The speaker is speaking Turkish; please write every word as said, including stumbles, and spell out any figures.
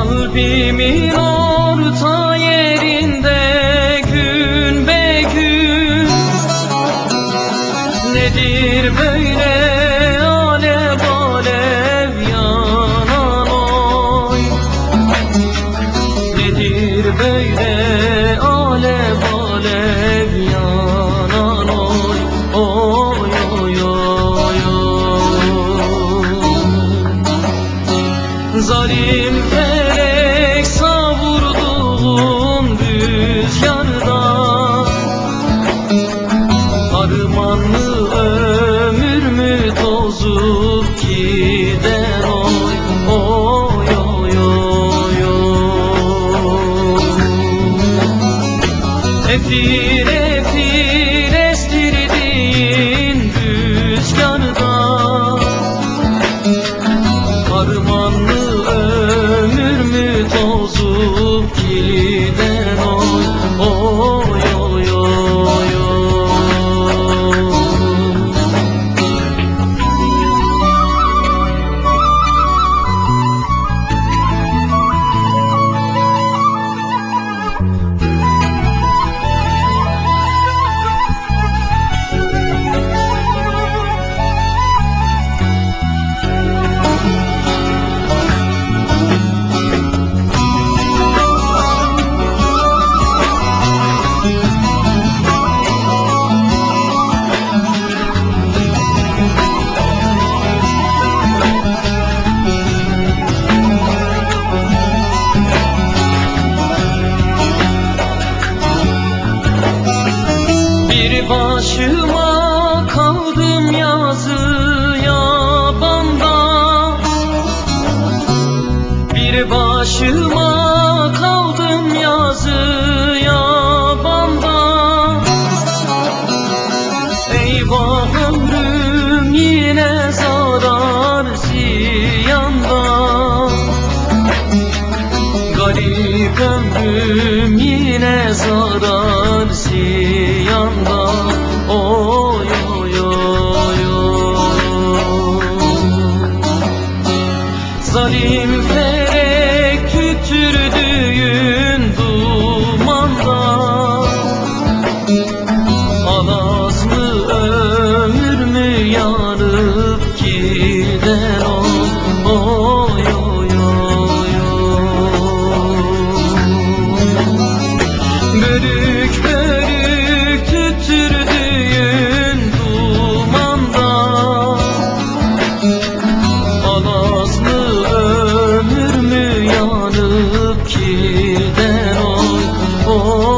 Kalbimin orta yerinde gün be gün nedir böyle alev alev yanan oy? Nedir böyle alev alev yanan oy? Oy oy oy oy. Zalim felek savurduğum rüzgarda harman mı ömür mü tozup gider oy oy oy oy oy. Efir efir estirdiğin rüzgarda harman mı ömür mü tozup gider oy oy oy oy oy. Bir başıma kaldım yazı yabanda, bir başıma kaldım yazı yabanda. Eyvah ömrüm yine zarar ziyanda, garip ömrüm yine zarar ziyanda. Oy oy oy oy. Zalim felek tüttürdüğün dumanda alaz mı ömür mü yanıp gider oy oy oy oy oy. Bölük bölük tüttürdüğün dumanda alaz mı ömür mü yanıp gider oy oy.